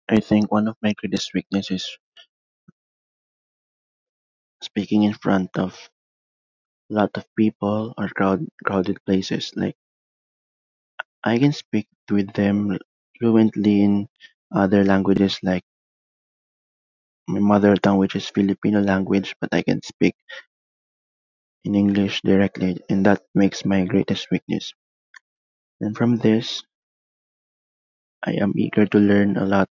I think one of my greatest weaknesses is speaking in front of a lot of people or crowded places. Like I can speak with them fluently in other languages like my mother tongue, which is Filipino language, but I can speak in English directly, and that makes my greatest weakness. And from this, I am eager to learn a lot